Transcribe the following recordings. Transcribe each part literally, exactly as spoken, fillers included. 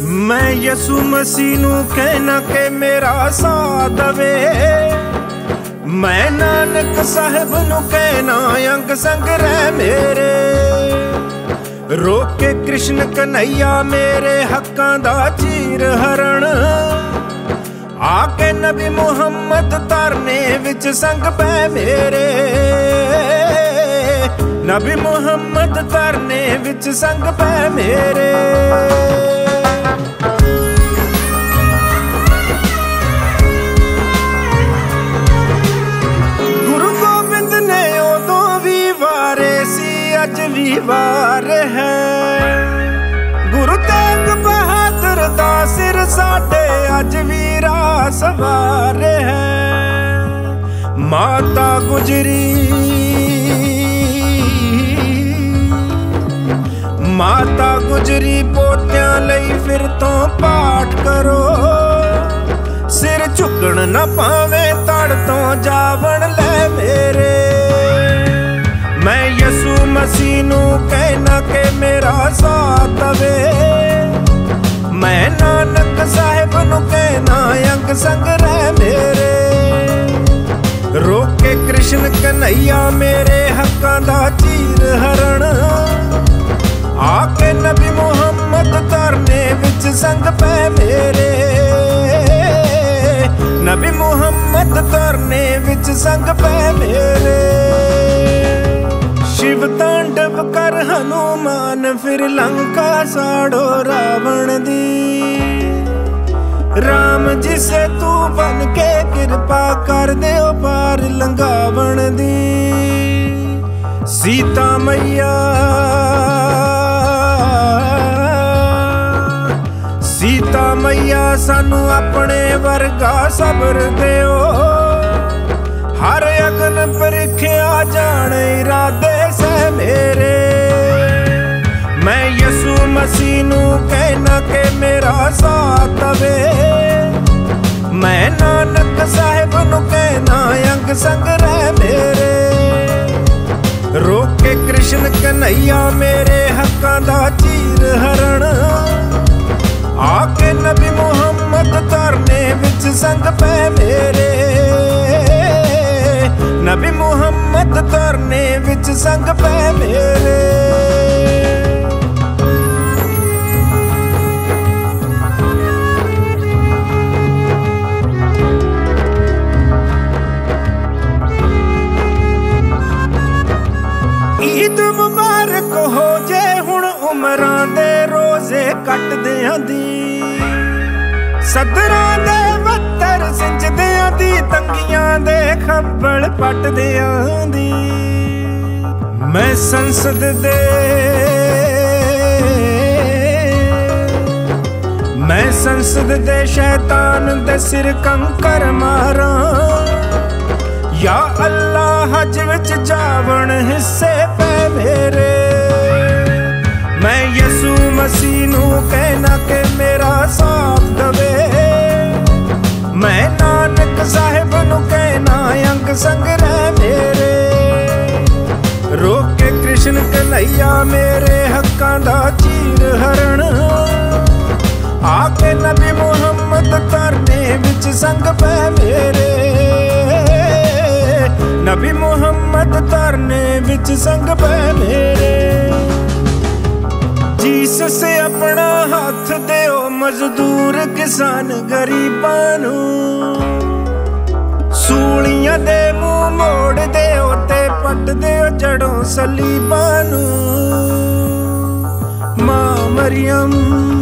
मैं यसु मसीह नू कहना के मेरा साथ दवे। मैं नानक साहिब नू कहना अंग संग रह मेरे। रोक के कृष्ण कन्हैया मेरे हक्कां दा चीर हरण। आके नबी मुहम्मद तरने विच संग पै मेरे। नबी मुहम्मद तरने विच संग पै मेरे। गुरु गोबिंद ने उदों भी वारे सी अज भी वार है। गुरु तेग बहादुर दा सिर साडे अज भी राह सवार है। माता गुजरी माता गुजरी पोतियां लई फिर तो पाठ करो। सिर झुकण न पावे तड़ तो जावण ले मेरे। मैं यसु मसीह नू कहना के मेरा साथ दवे। मैं नानक साहिब नू कहना अंग संग रह मेरे। रोक के कृष्ण कन्हैया मेरे हक्कां दा चीर हरण। आके नबी मुहम्मद तरने विच संग पै मेरे। नबी मुहम्मद तरने विच संग पै मेरे। शिव तांडव कर हनुमान फिर लंका साड़ो रावण दी। राम जी से तू बन के कृपा कर दे पार लंघावण दी। सीता मैया सीता मैया सानू अपने वर्गा सब्र देओ। हर अगन परिख्या जान इरादे से मेरे। मैं यसु मसीह नू कहना के मेरा साथ दवे। मैं नानक साहिब नू कहना अंग संग रह मेरे। रोक के कृष्ण कन्हैया मेरे हक्कां दा चीर हरण। आके नबी मुहम्मद तरने विच संग पै मेरे। नबी मुहम्मद तरने विच संग पै मेरे। ईद मुबारक हो जे हुण उमरां दे रोजे कटदियां दी। सदरां दे बत्तर सिंजदियां दी। तंगियां दे खब्बल पटदियां दी। मैं संसद दे मैं संसद दे शैतान दे सिर कंकर मारां। या अल्लाह हज विच जावण हिस्से पै मेरे। मैं यसु मसीह नू कहना के मेरा साथ दवे। मैं नानक साहिब नू कहना अंग संग रह मेरे। रोक के कृष्ण कन्हैया मेरे हक्कां दा चीर हरण। आके नबी मुहम्मद तरने विच संग पै मेरे। नबी मुहम्मद तरने विच संग पै मेरे। जीस से अपना हाथ देओ मजदूर किसान गरीबां नू। सूलियां दे मुंह मोड़ देओ ते पट देओ जड़ों सलीबां नू। मां मरियम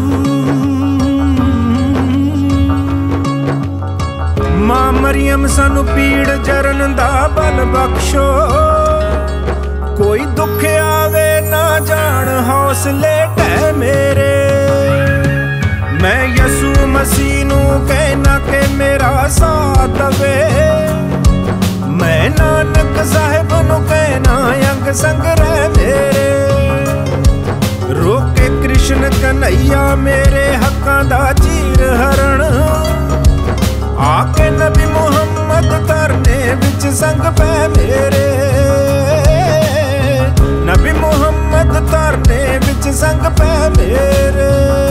मां मरियम सानू पीड़ जरन दा बल बख्शो। कोई दुख आवे ना जान हौसले ढह मेरे। मैं यसु मसीह नू कहना के मेरा साथ दवे। मैं नानक साहिब नू कहना अंग संग रह मेरे। रोक के कृष्ण कन्हैया मेरे हक्कां दा चीर हरण। आके नबी मुहम्मद तरने विच संग पै मेरे। नबी मुहम्मद तरने विच संग पै मेरे।